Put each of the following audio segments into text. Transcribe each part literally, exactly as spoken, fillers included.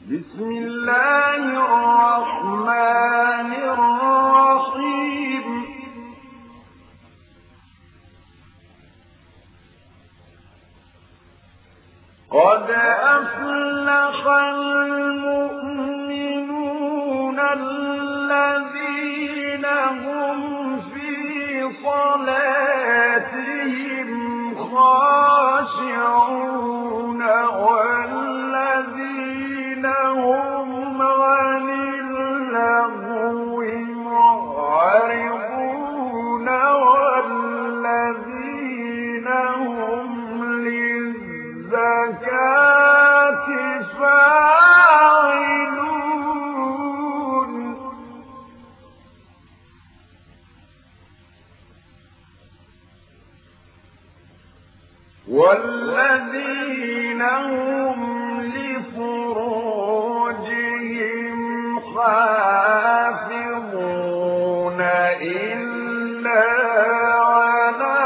بسم الله الرحمن الرحيم. قد أفلح المؤمنون الذين هم في صلاتهم خاشعون والذين هم عن اللغو معرضون والذين هم للزكاة فاعلون والذين هم لفروجهم حافظون إلا على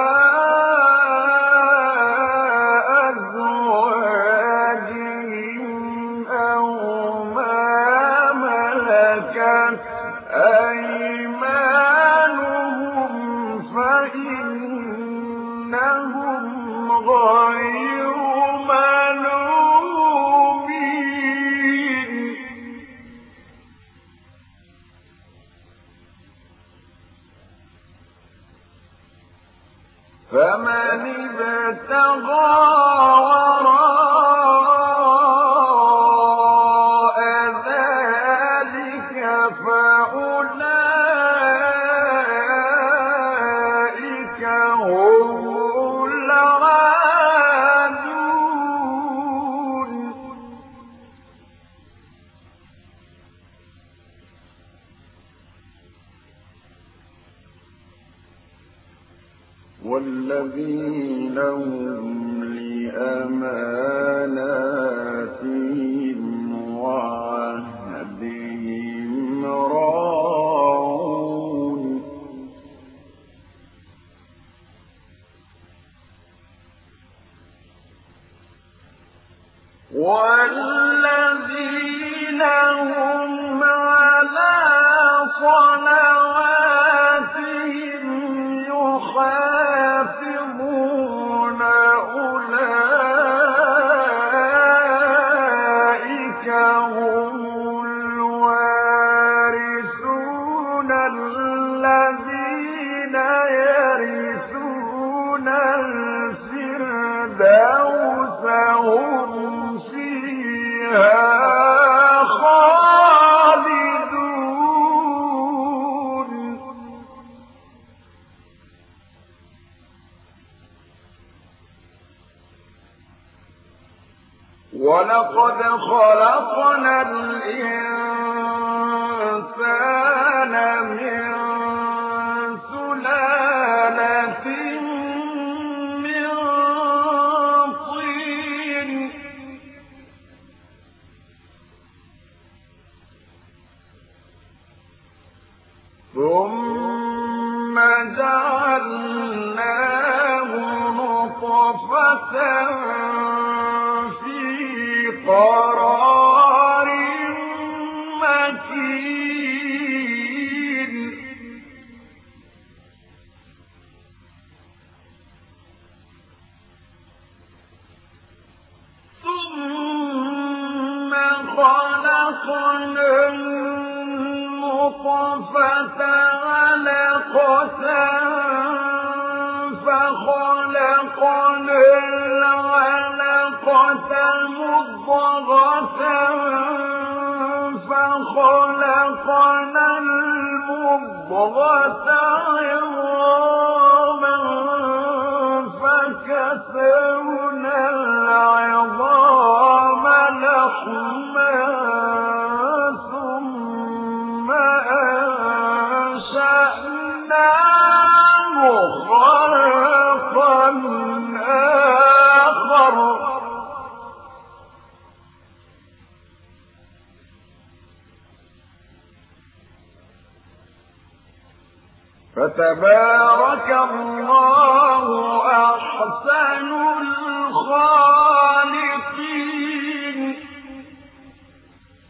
أزواجهم أو ما ملكت أيمانهم فإنهم غير ملومين. فمن ابتغى وراء ذلك فأولئك هم العادون. والذين هم لأماناتهم وعهدهم راعون. والذين هم على صلواتهم يحافظون أولئك هم الوارثون الذين يرثون الفردوس هم فيها خالدون. ولقد خلقنا الإنسان من سلالة من طين ثم جعلناه نطفة في قرار مكين. ثم خلقنا النطفة علقة فخلقنا العلقة مضغة فخلقنا المضغة عظاما فكسونا العظام لحما ثم أنشأناه خلقا آخر. فتبارك الله أحسن الخالقين.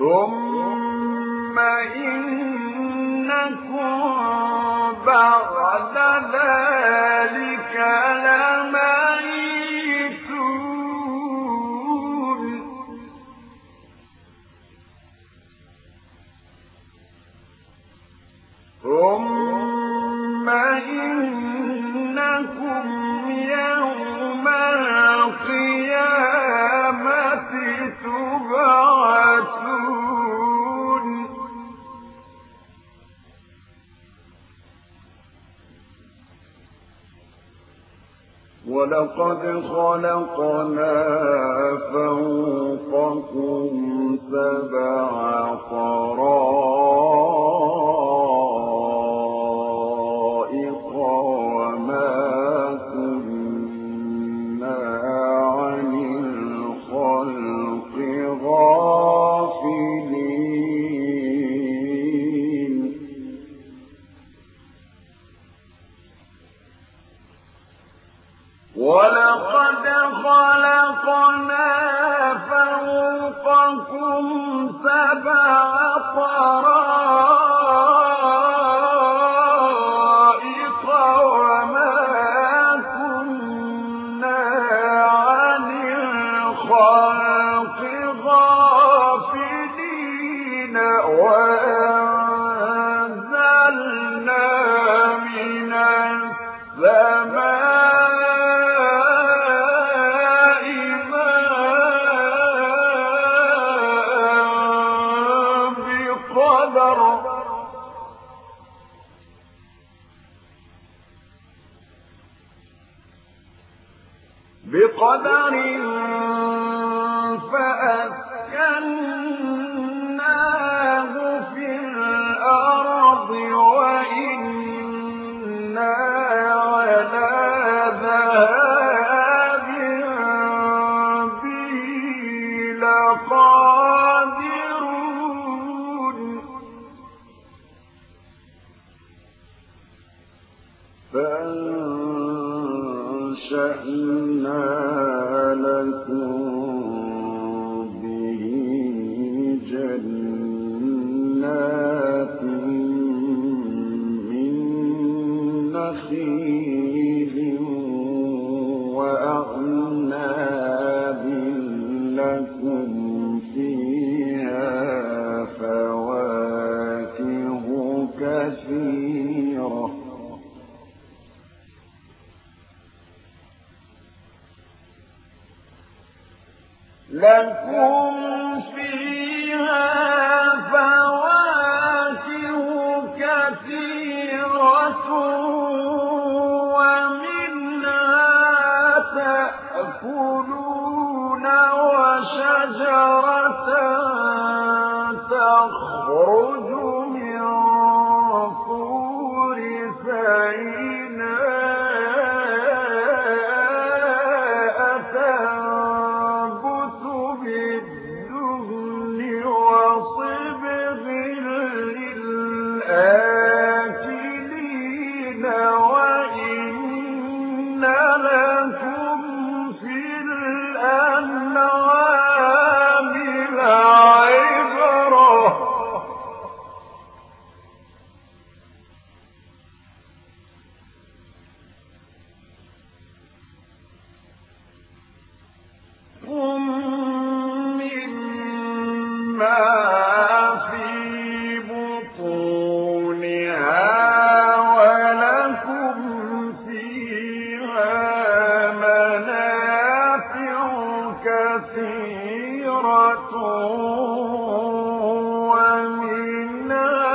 ثم إنكم بعد ذلك لميتون ثم إنكم يوم القيامة تبعثون ولقد خلقنا فوقكم سبع طرائق وما كنا عن الخلق غافلين ولقد خلقنا فوقكم سبع طرائق وما كنا عن الخلق غافلين وأنزلنا من السماء بقدر فأسكناه في الأرض وإنا على ذهاب به لقادرون فأنشأنا لكم به جنات من نخيل وأعناب لكم فيها فواكه كثيرة لكم فيها فواكه كثيرة ومنها تأكلون وشجرة تخرج من طور سيناء تنبت بالدهن وصبغ للآكلين وإن لكم في الأنعام لعبرة مما في بطونها ولكم فيها منافع كثيرة ومنها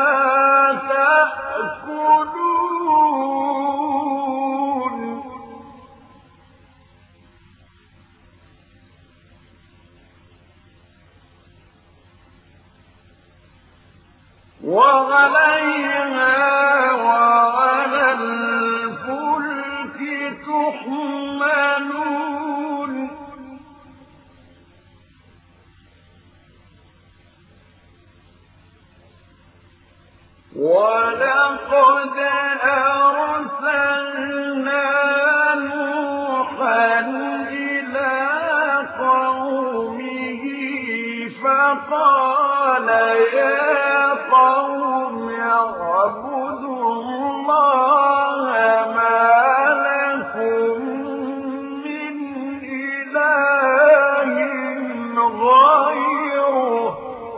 تأكلون وعليها وعلى الفلك تحملون ولقد أرسلنا نوحا إلى قومه فقال فقال يا قوم اعبدوا الله ما لكم من إله غيره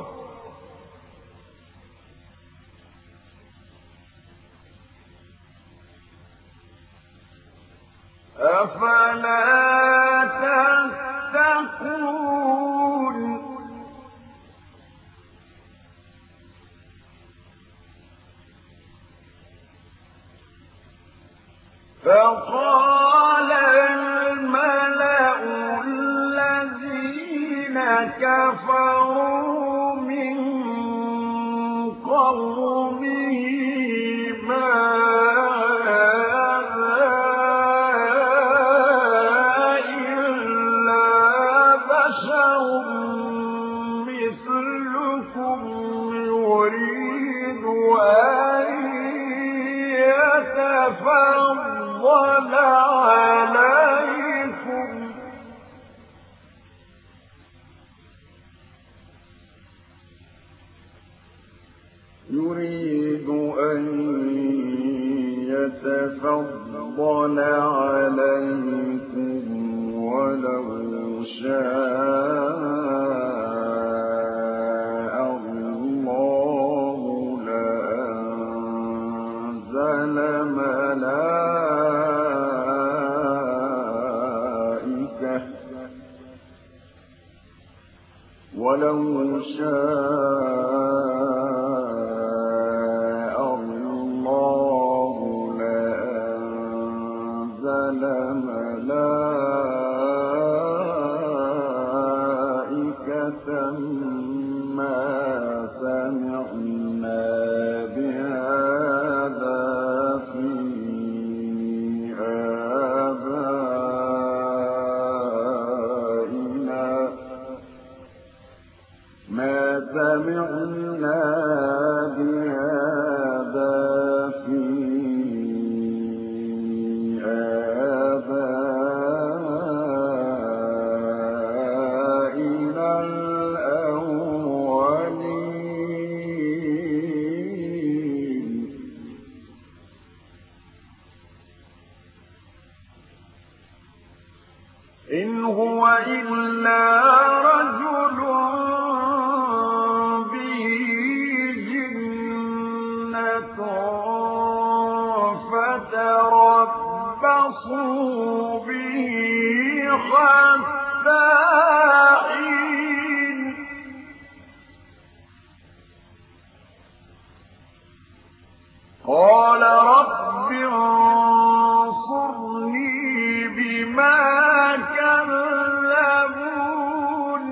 أفلا تتقون فقال الملأ الذين كفروا من قومه ما يتفضل عليكم يريد أن يتفضل عليكم ولو شاء الله لأنزل ملائكة ولو شاء الله لأنزل ملائكة ما سمعنا بهذا في آبائنا ما سمعنا بهذا في آبائنا الأولين إن هو إلا رجل به جنة فتربصوا به حتى حين قال رب انصرني بما كذبون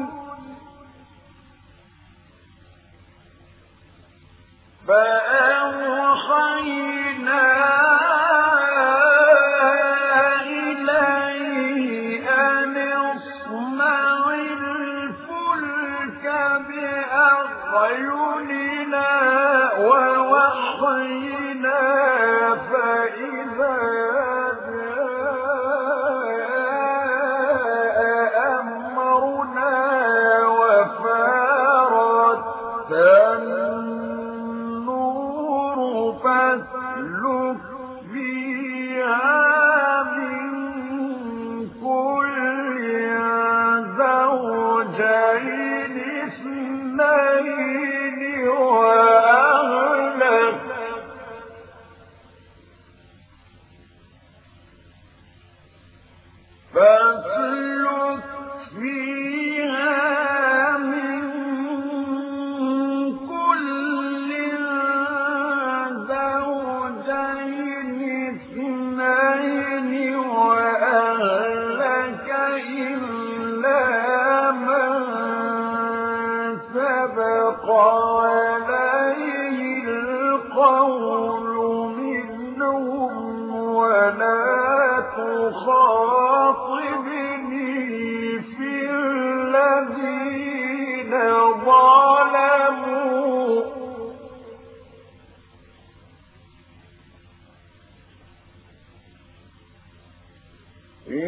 فأوحينا إليه أن اصنع الفلك بأعيننا ووحينا فإذا جاء أمرنا وفارت النور فاسلك فيها من كل زوجين اثنين وأهلك فاسلك فيها من كل زوجين اثنين وأهلك إلا من سبق عليه القول منهم ولا تخاطبني في الذين ظلموا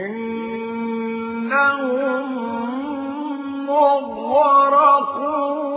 إنهم مغرقون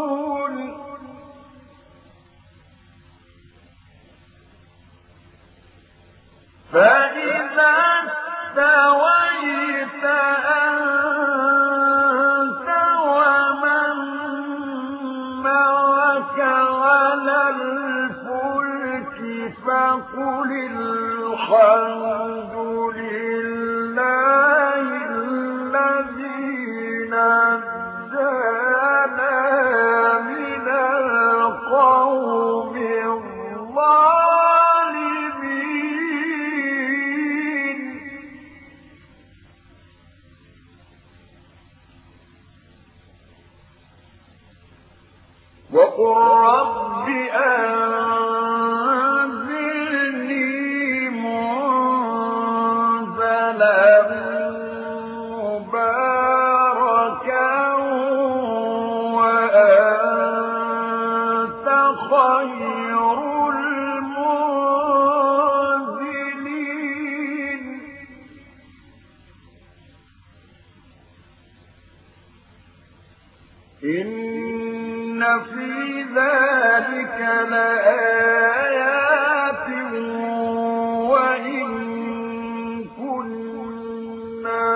وقل رب أنزلني منزلا مباركا وأنت خير المنزلين إن في ذلك لآيات وإن كنا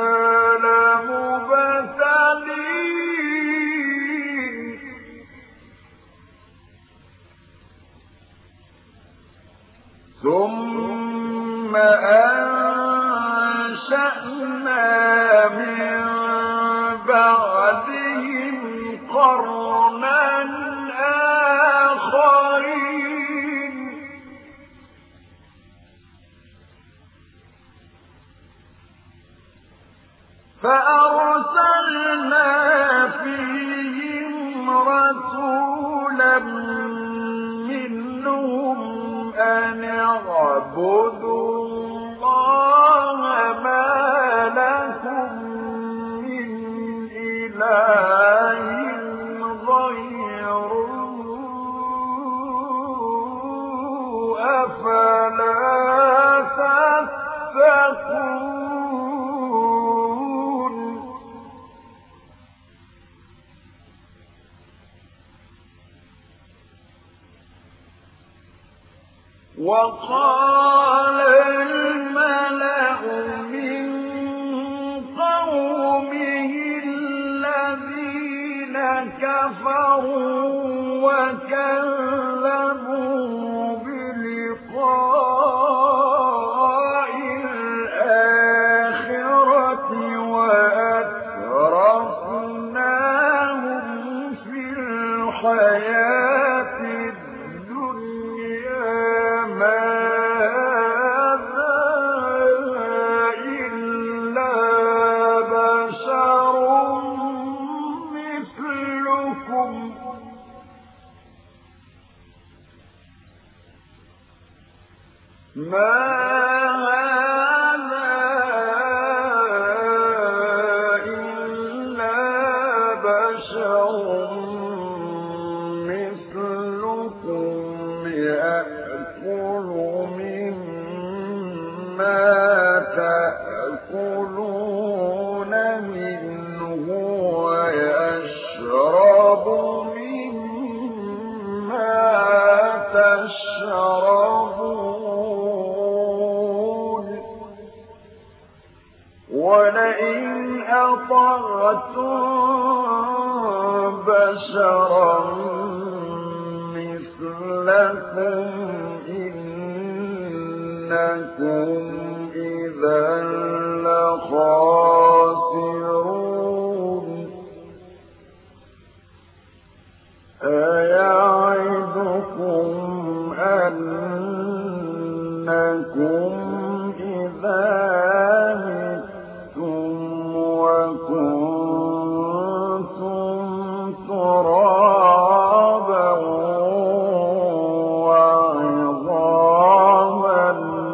لمبتلين ثم أنشأنا من بعدهم قرنا آخرين فأرسلنا فيهم رسولا منهم أن اعبدوا الله ما لكم من إله غيره أفلا تتقون وقال الملأ من قومه الذين كفروا وكذبوا بلقاء الآخرة وأترفناهم في الحياة الدنيا ما هذا إلا بشر مثلكم ما هذا إلا بشر مثلكم يأكل مما تأكلون منه ويشرب مما تشربون ولئن أطعتم بشرا مثلكم إنكم إذا لخاسرون أيعدكم أنكم إذا متم وكنتم ترابا وعظاما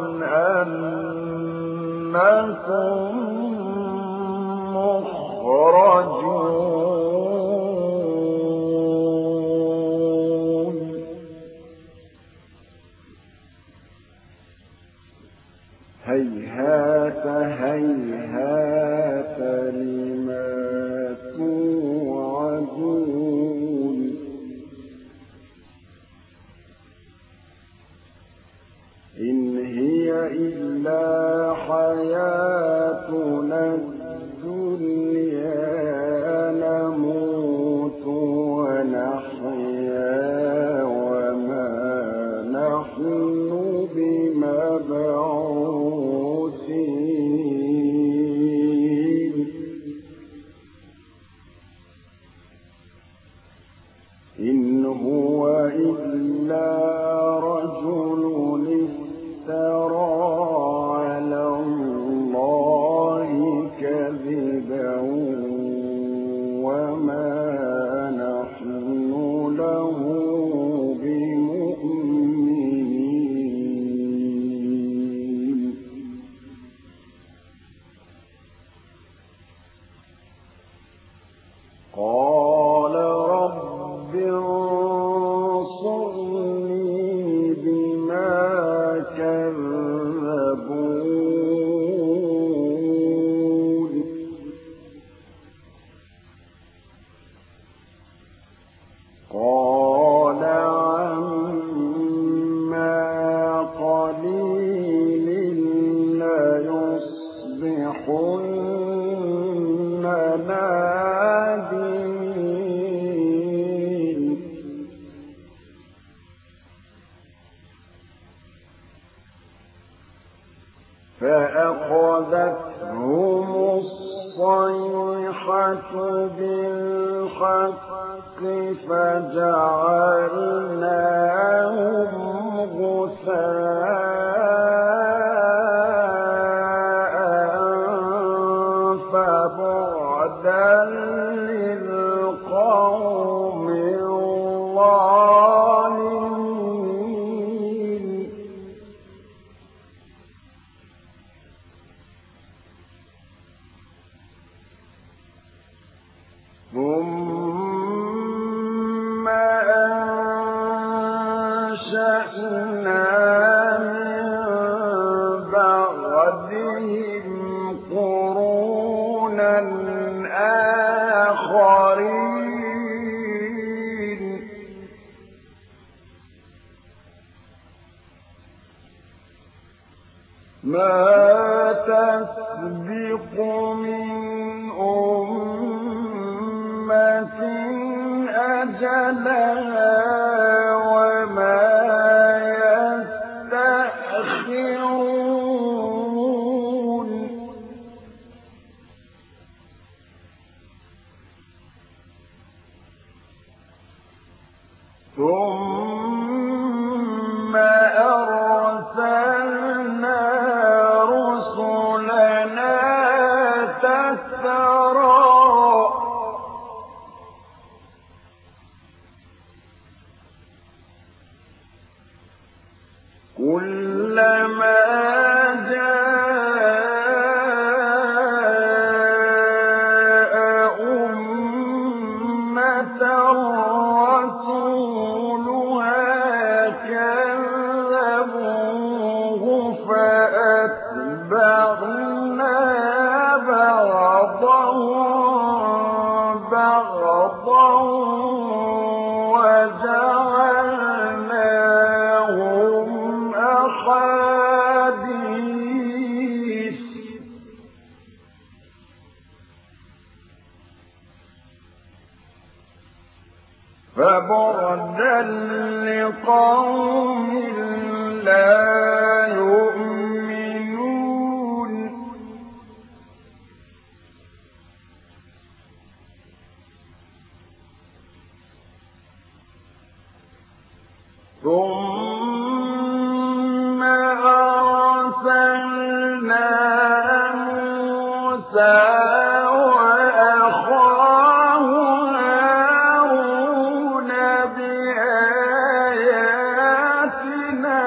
أنكم مخرجون هيهات هيهات لما توعدون إن هي إلا حياتنا الدنيا نموت ونحيا وما نحن بمبعوثين إن هو إلا رجل افترى على الله كذبا قال رب انصرني بما كذبون قال عما قليل ليصبحن نادمين فأخذتهم الصيحة بالحق فجعلناهم غثاء فبعدا للقوم الظالمين ثم أنشأنا من بعدهم قرونا آخرين ما تسبق من أمة أجلها وما يستأخرون ثم أرسلنا رسلنا تترى كلما جاء أمة رسولها كذبوه فأتبعنا بعضهم بعضا وجعلناهم أحاديث فبعدا لقوم لا يؤمنون ثم أرسلنا موسى وأخاه هارون بآياتنا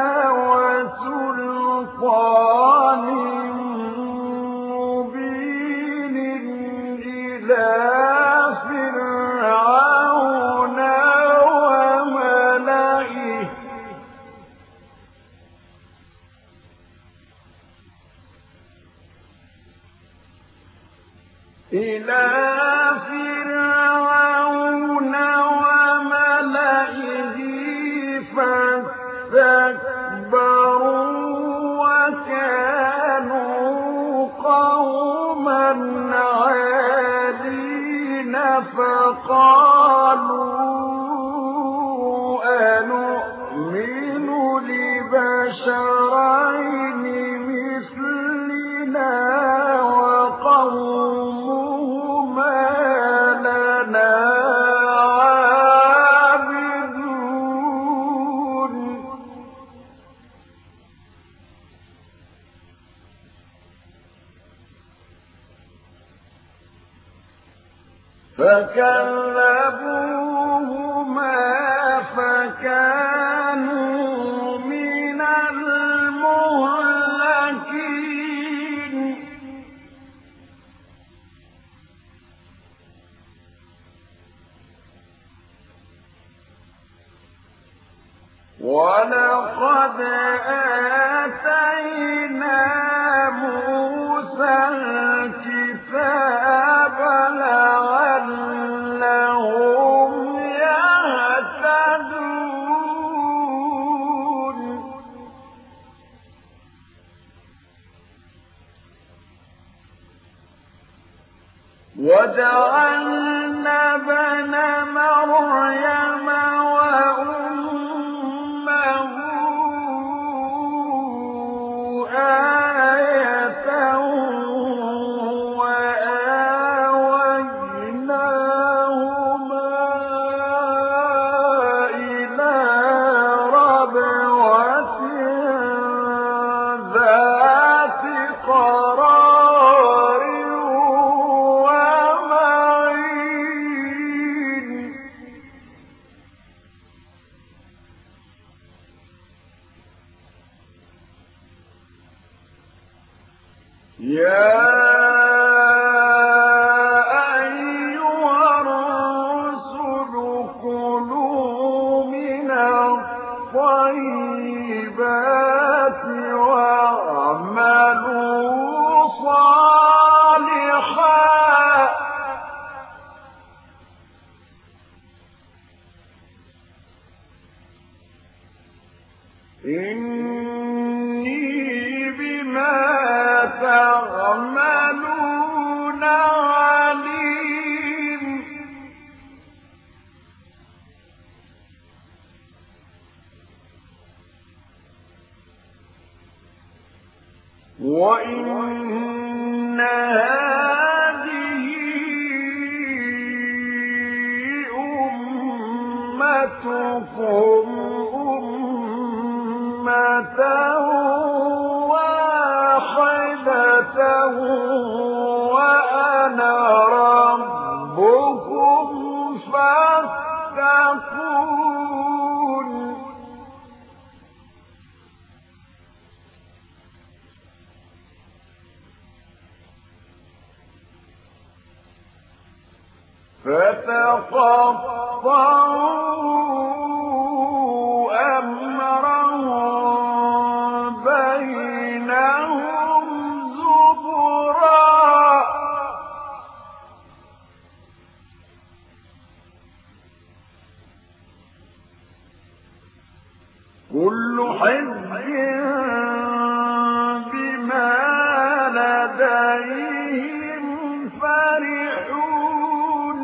وسلطان مبين إلى فرعون وملئه إلى فرعون وملئه فاستكبروا وكانوا قوما عالين فقالوا أنؤمن لبشرين مثلنا وقومهما لنا عابدون فكذبوهما فكانوا من المهلكين ولقد آتينا موسى الكتاب لعلهم يهتدون وجعلنا ابن مريم وأمه آية وآويناهما إلى ربوة ذات قرار ومعين يا أيها الرسل كلوا من الطيبات واعملوا صالحا إني بما تعملون عليم وإن هذه أمتكم أمة واحدة وأنا ربكم فاتقون فتقطعوا أمرهم بينهم زبرا كل حزب بما لديهم فرحون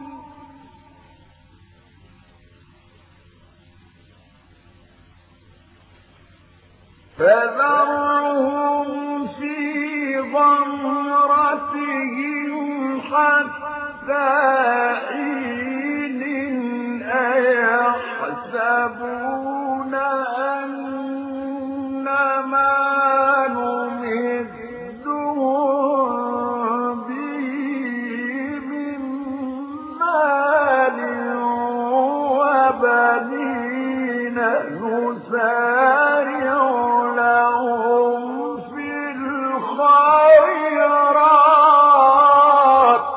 فذرهم في غمرتهم حتى حين أيحسبون أنما نمدهم به من مال وبنين نسارع لهم في الخيرات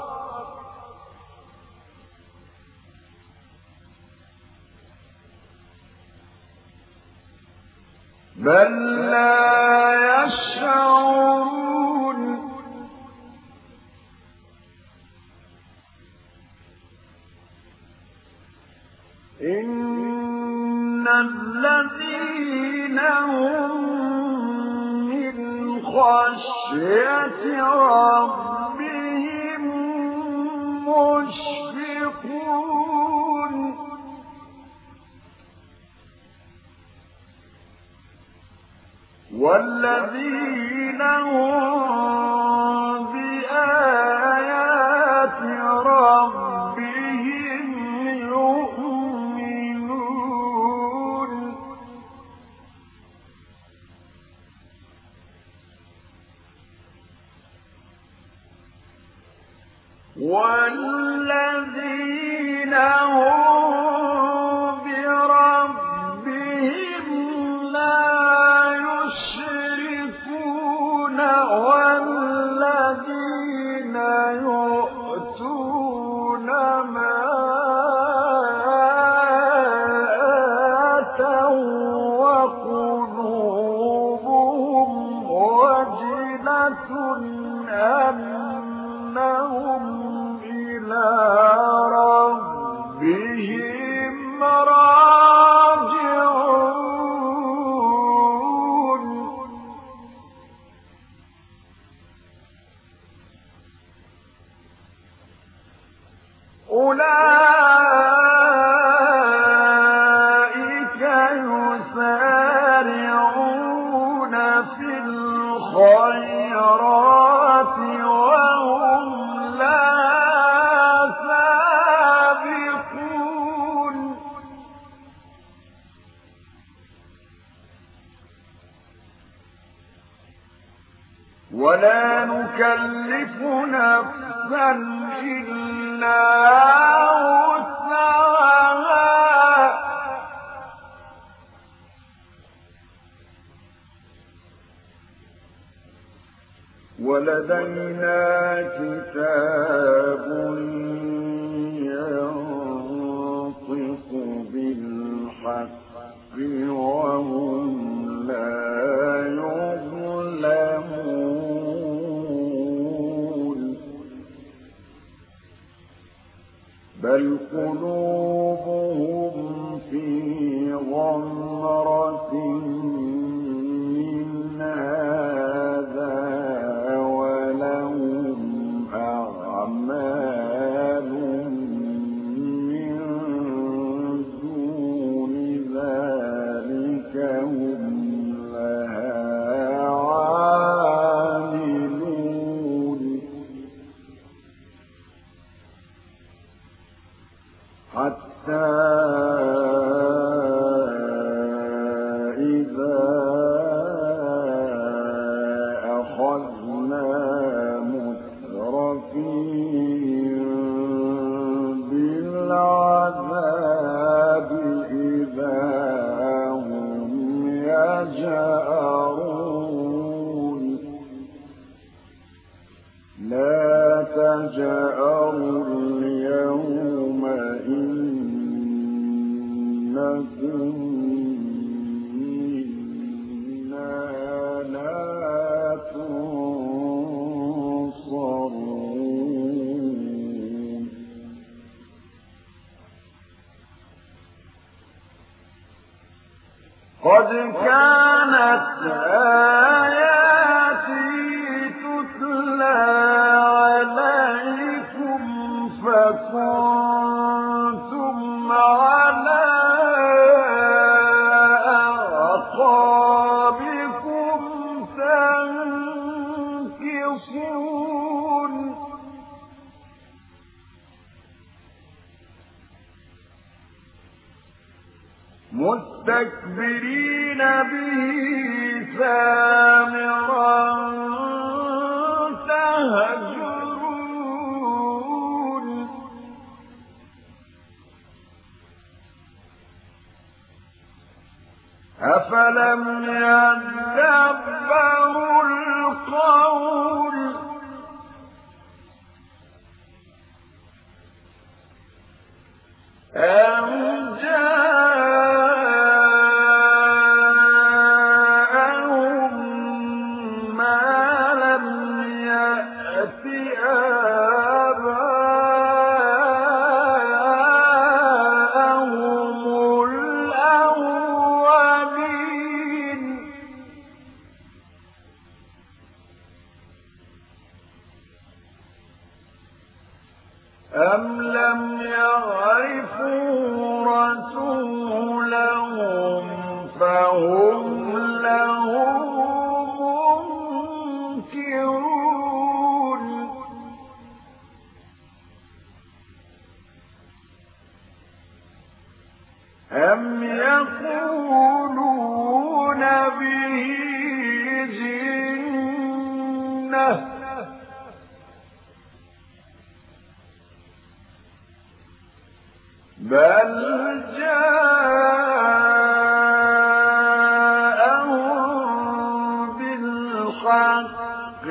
بل لا يشعرون إن الذين هم من خشية ربهم مشفقون والذين هم بآيات ربهم يؤمنون والذين هم بربهم لا يشركون والذين يؤتون ما آتوا أنهم إلى ربهم راجعون أولئك يسارعون في الخيرات وهم لها سابقون ولا نكلف نفسا إلا وسعها ولدينا كتاب ينطق بالحق وهم لا يظلمون بل قلوبهم في غمرة من هذا ولهم أعمال من دون ذلك هم لها عاملون حتى إذا أخذنا مترفين بالعذاب إذا هم يجأرون لا تجأروا اليوم إنكم منا لا تنصرون قد كانت آياتي تتلى عليكم فكنتم على أعقابكم تنكصون مستكبرين به سامرا تهجرون أفلم يدبروا القول أم جاءهم ما لم يأت آباءهم الأولين أم لم يعرفوا رسولهم فهم له منكرون أم يقولون به جنة بل جاءهم بالحق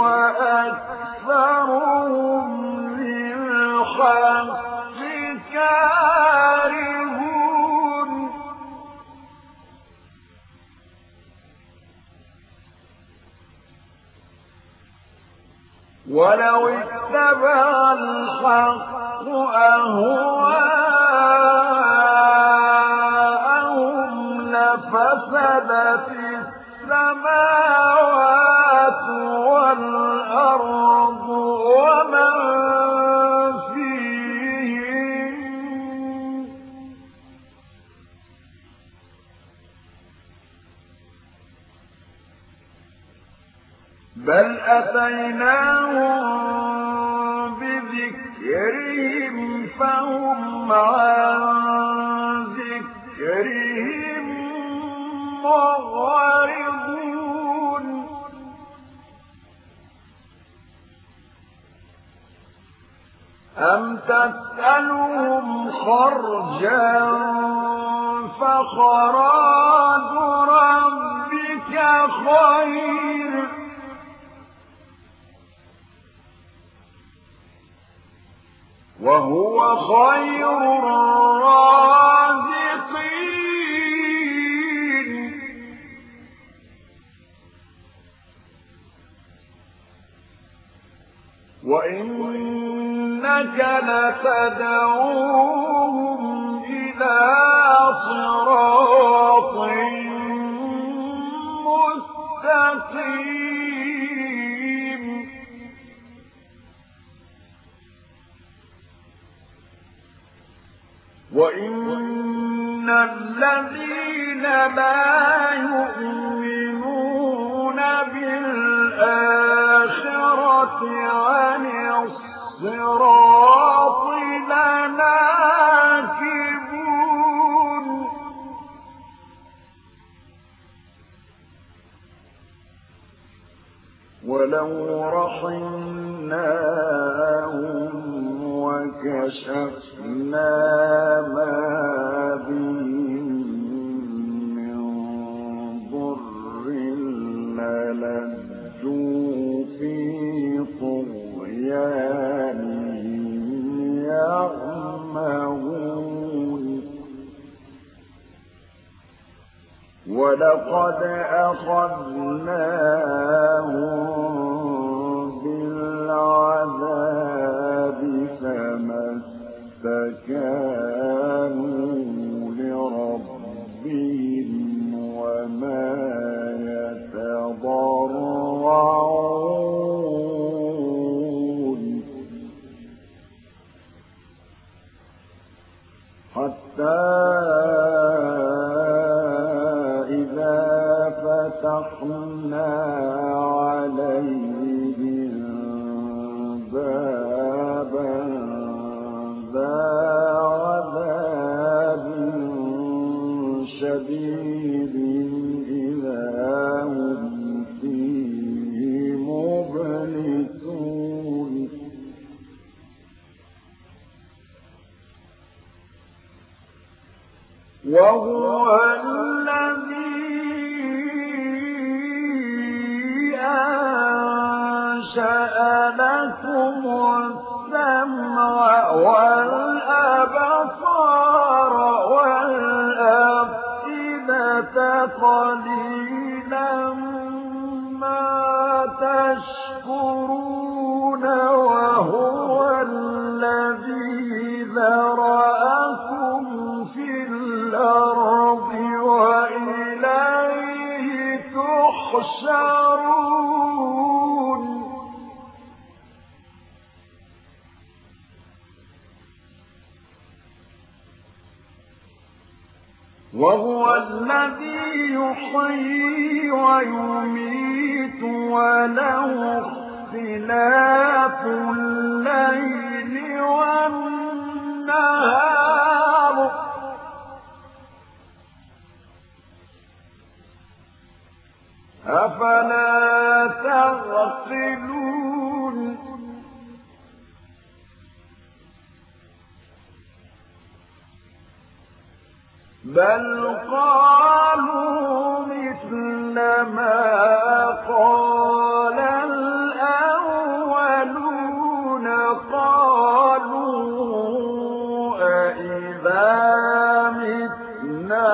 وأكثرهم للحق كارهون ولو اتبع الحق أهواءهم لفسدت السماوات والأرض ومن فيهن بل أتيناهم بذكرهم فهم عن ذكرهم معرضون أم تسألهم خرجا فخراج ربك خير وهو خير الرازقين وإنك لتدعوهم إلى صراط مستقيم وإن الذين لا يؤمنون بالآخرة عن الصراط لناكبون ولو رحمناهم وكشفنا ما بهم من ضر للجوا في طغيانهم يعمهون ولقد أخذناهم بالعذاب فما استكانوا لربهم وما يتضرعون حتى إذا فتحنا عليهم بابا ذا عذاب شديد إذا هم فيه مبلسون وهو الذي أنشأ لكم السمع والأبصار والأفئدة قليلا ما تشكرون وهو الذي ذرأكم في الأرض وإليه تحشرون وهو الذي يحيي ويميت وله اختلاف الليل والنهار أفلا تعقلون بل قالوا مثل ما قال الأولون قالوا أإذا متنا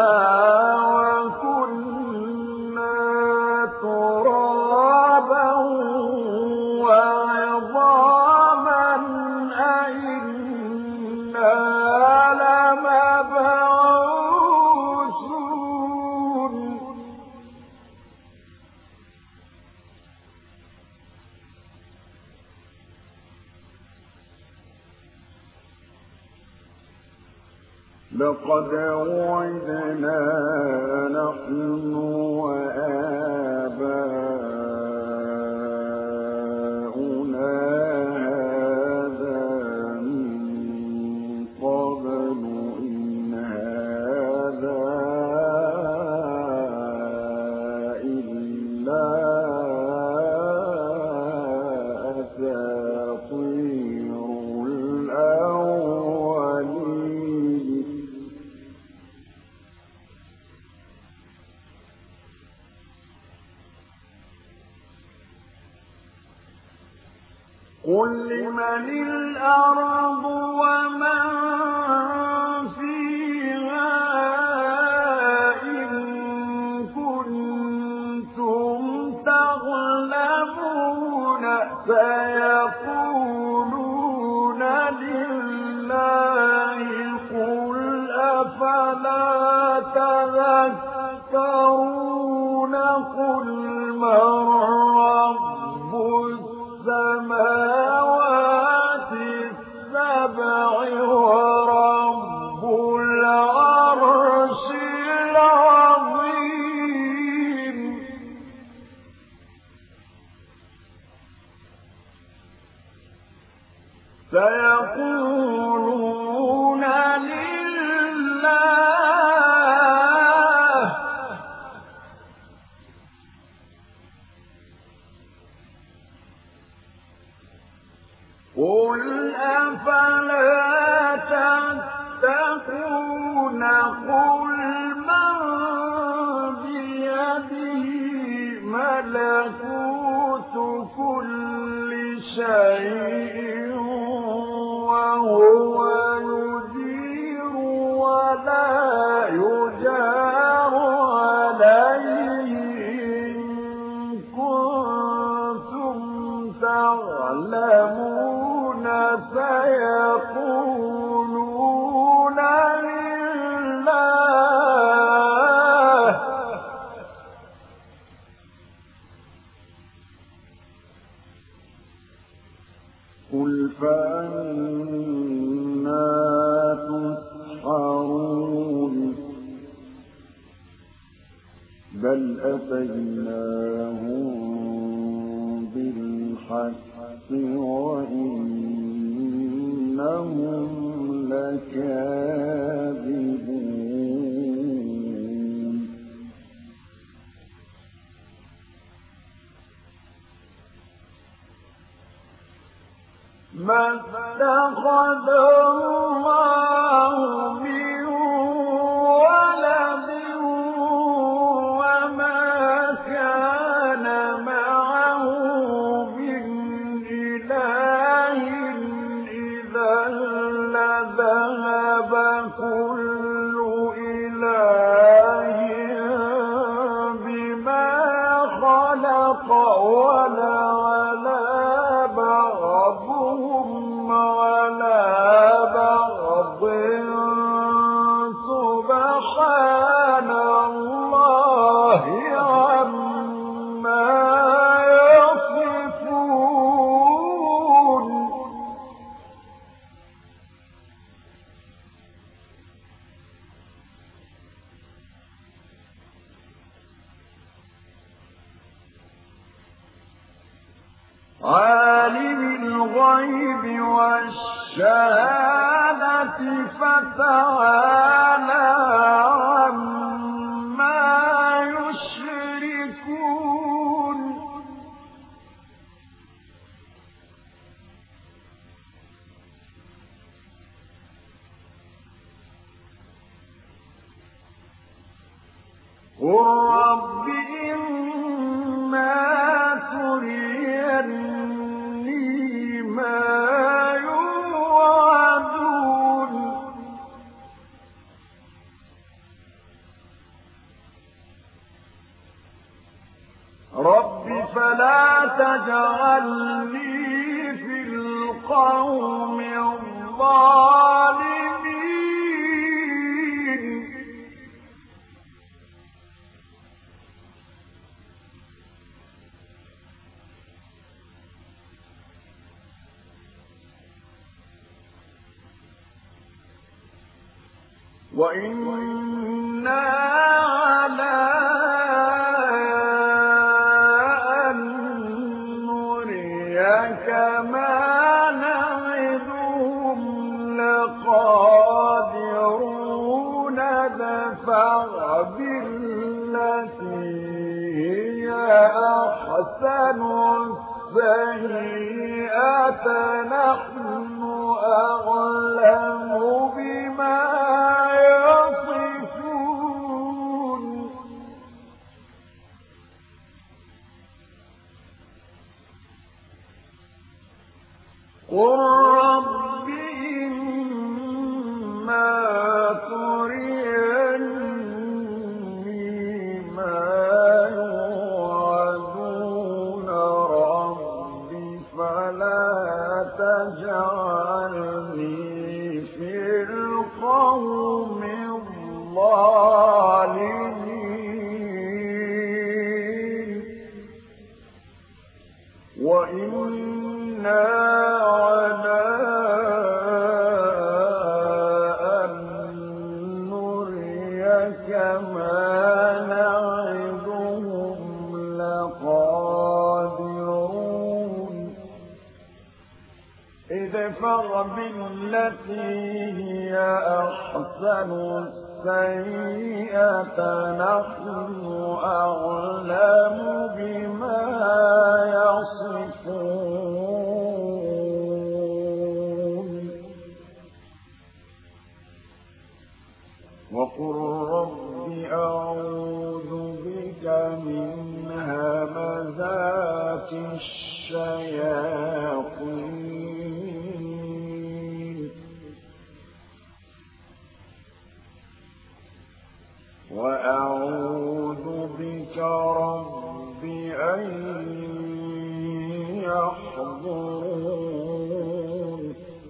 وكنا ترابا وعظاما لقد وعدنا نحن وآباؤنا هذا من قبل إن هذا إلا أساطير الأولين. قل لمن الأرض ومن فيها إن كنتم تعلمون سيقولون لله قل أفلا تذكرون قل من رب السماوات السبع ورب العرش العظيم سيقولون لله قل أفلا تتقون قل من بيده ملكوت كل شيء وهو يجير ولا يجار عليه إن كنتم تعلمون سيقولون لله قل فأنا تسحرون بل أتيناهم بالحق وإنهم لكاذبون ما اتخذ الله من ولد وما كان معه من إله إذا لذهب كل إله بما خلق ولعلى بعضهم على بعض سبحان الله عما يصفون عالم الغيب والشهادة فتعالى عما يشركون قل رب إما تريني ما يوعدون رب فلا تجعلني في القوم الظالمين وإنا على أن نريك ما نعدهم لقادرون دفع بالتي هي أحسن السيئة نحن أعلم بما يصفون قل رب إما تريني ما يوعدون رب فلا تجعلني في القوم الظالمين وإنا على أن نريك ما نعدهم لقادرون ادفع بالتي هي أحسن السيئة نحن أعلم بما يصفون وقل رب أعوذ بك من همزات الشياطين وأعوذ بك رب أن يحضرون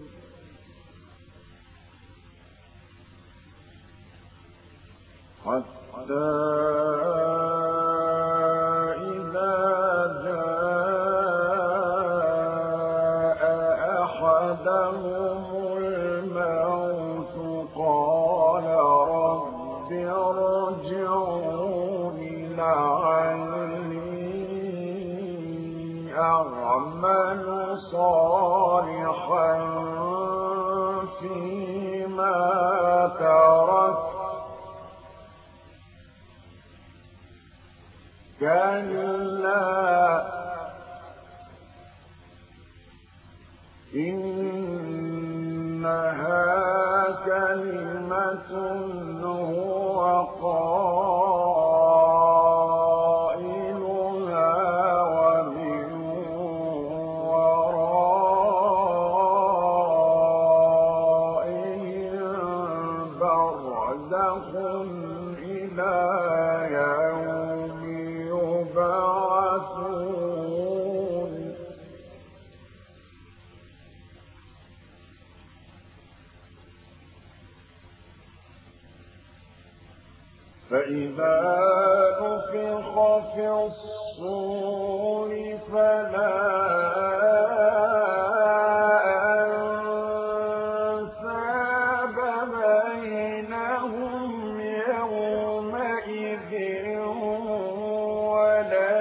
حتى إذا جاء أحدهم الموت قال رب ارجعون لعلي أعمل صالحا فيما تركت كلا إنها كلمة هو قائلها ومن ورائهم برزخ إلى يوم يبعثون فإذا نفخ في الصور فلا أنساب بينهم يومئذ ولا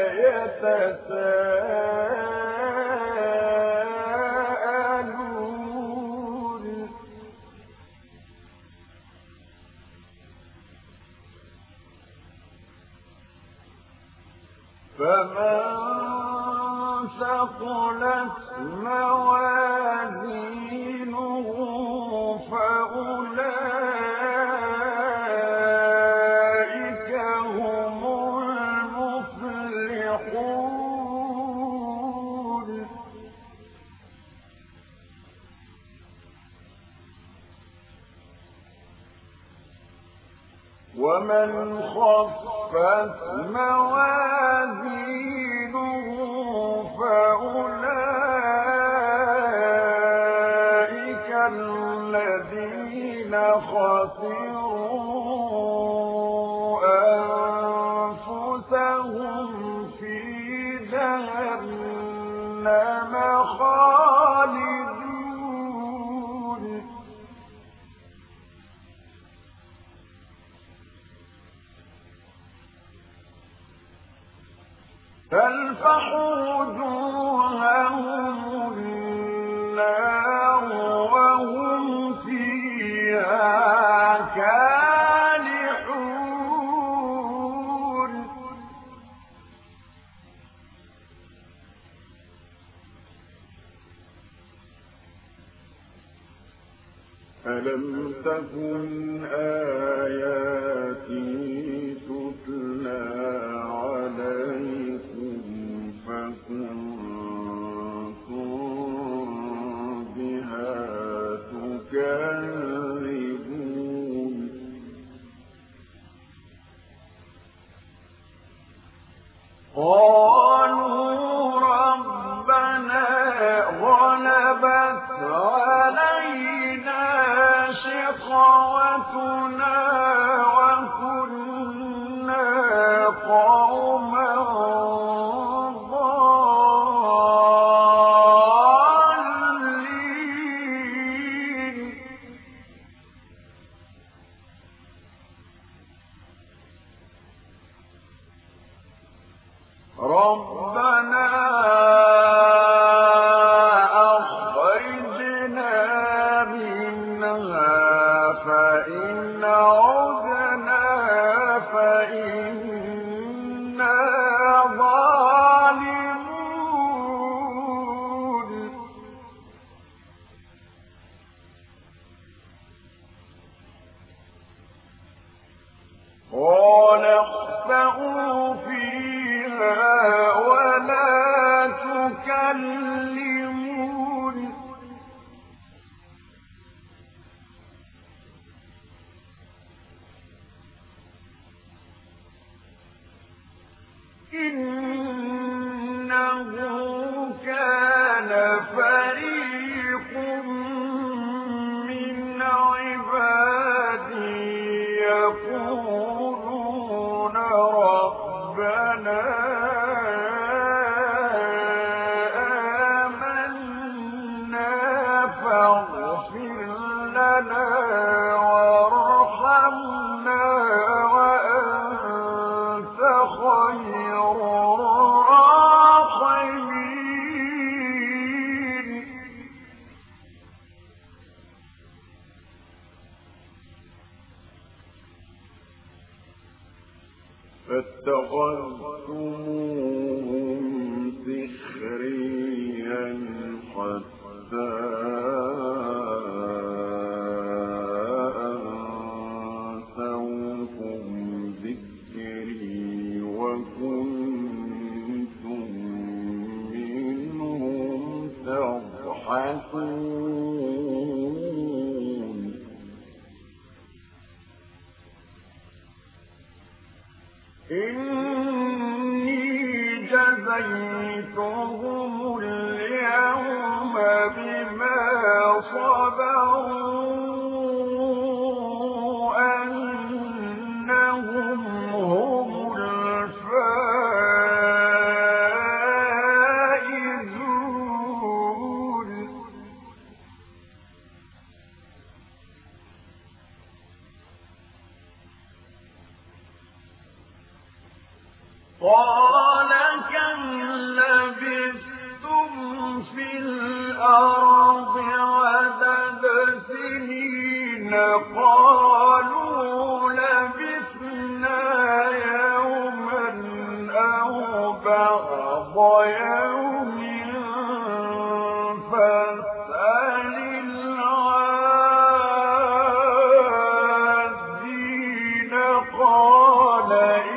يتساءلون فمن ثقلت موازينه فأولئك هم المفلحون ومن خفت موازينه فأولئك الذين خسروا أنفسهم في جهنم خالدون ألم تكن آياتي تتلى عليكم فكنتم بها تكذبون قالوا ربنا غلبت علينا شقوتنا وكنا قوما ضالين ربنا أخرجنا منها فإن عدنا فإنا ظالمون قال اخسئوا فيها ولا تكلمون إنه كان فريق من عبادي يقولون ربنا آمنا فاغفر لنا وارحمنا وأنت خير الراحمين فاتخذتموهم سخريا حتى أنسوكم ذكري وكنتم منهم تضحكون إني جزيتهم اليوم بما صبروا أنهم هم الفائزون قال كم لبثتم في الأرض عدد سنين قالوا لبثنا يوما أو بعض يوم فاسأل العادين قال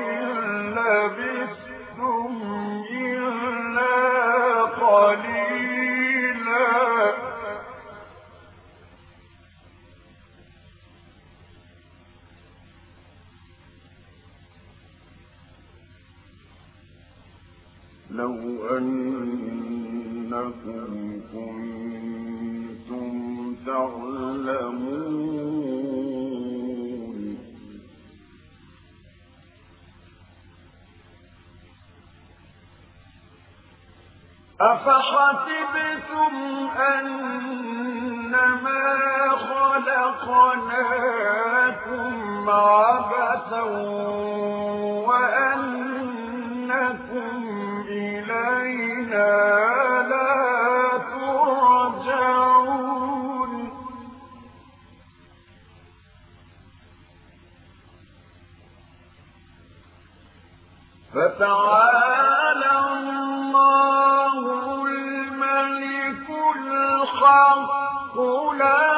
لبثتم إلا قليلا لو أنكم كنتم تعلمون أفحسبتم أنما خلقناكم عبثا وأنكم إلينا لا ترجعون فتعالى الله الملك الحق لا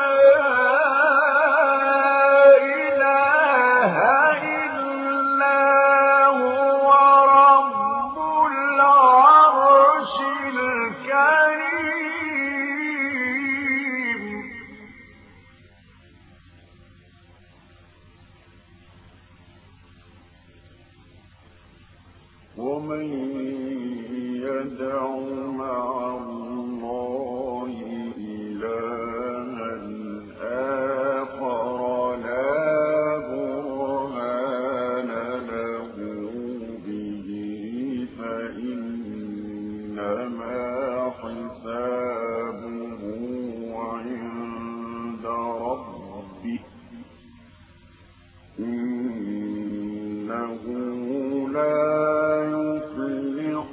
إله إلا هو رب العرش الكريم. ومن يدع مع الله إلها آخر لا برهان له به فإنما حسابه عند ربه إنه لا يفلح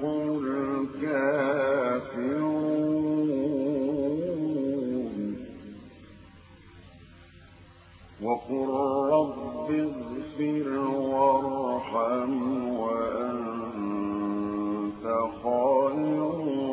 الكافرون. وقل رب اغفر وارحم وأنت خير